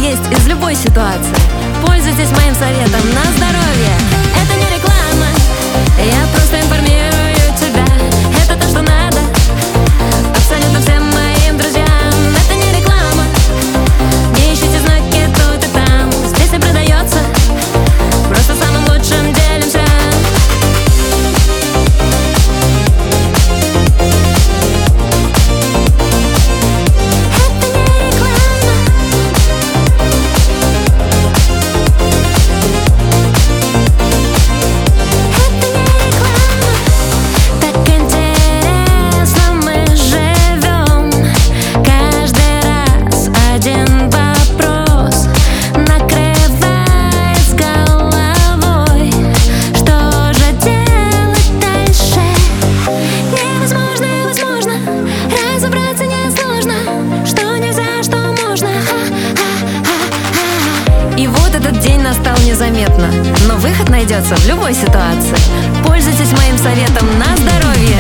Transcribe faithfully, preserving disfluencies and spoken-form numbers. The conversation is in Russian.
есть из любой ситуации. Пользуйтесь моим советом на здоровье. Это не реклама, я просто информирую тебя. Это то, что надо абсолютно всем моим друзьям. Это не реклама, не ищите знаки тут и там. Здесь не продается, просто самым лучшим делимся. Настал незаметно, но выход найдется в любой ситуации. Пользуйтесь моим советом на здоровье.